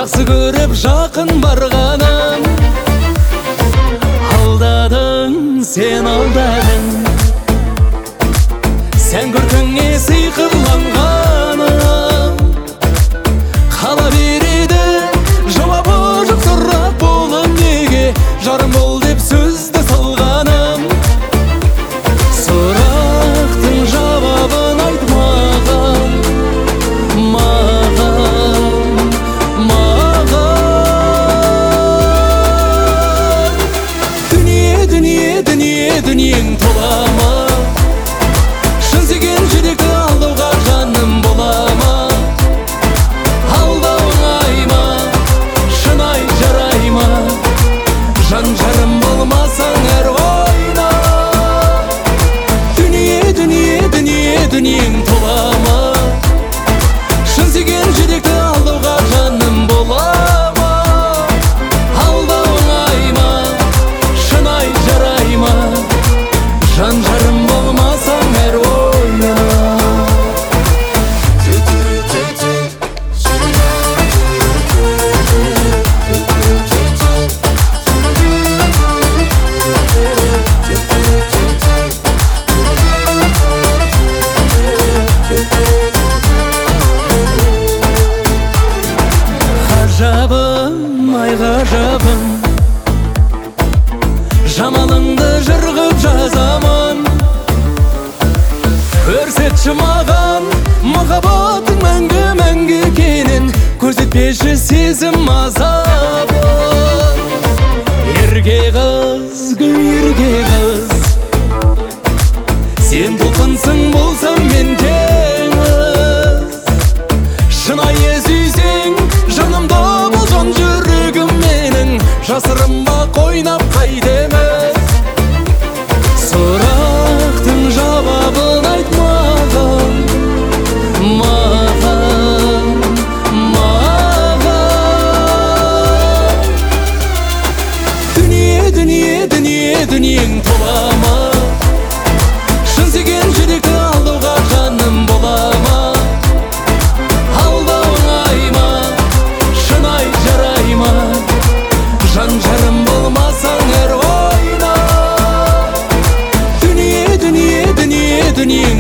жақсы көріп жақын барғаным. Алдадың, сен алдадың, сен көркіңе сыйқырланғаным. Қала береді жауабы жоқ сұрақ болып, неге жарым бол деп сөзді салғаным. Сұрақтың жауабын айт маған, дүниең тола ма? Шын сүйген жүректі алдауға жаным бола ма? Алдау оңай ма? Шынай жарай ма? Жан жарым болмасаң әр ойна. Дүниең тола ма? Шын сүйген жүректі алдауға жаным бола ма? Алдау оңай ма? Шынай жарай ма? Жан жарым болмасаң әр ойна. Ғажабым, ай ғажабым, жамалыңды жырғып жазамын. Көрсетші маған махаббаттың мәңгі екенін, көрсетпеші сезім азабын. Ерке қыз, ерке қыз, сен толқынсың болсам мен теңіз. Шынайы сүйсең жанымда бол жан жүрегім менің, жасырынба қойнап қайтеміз. Сұрақтың жауабын айт маған, дүниең тола ма? Шын сүйген жүректі алдауға жаным бола ма? Алдау оңай ма? Шынай жарай ма? Жан жарым болмасаң әр ойна. Дүниең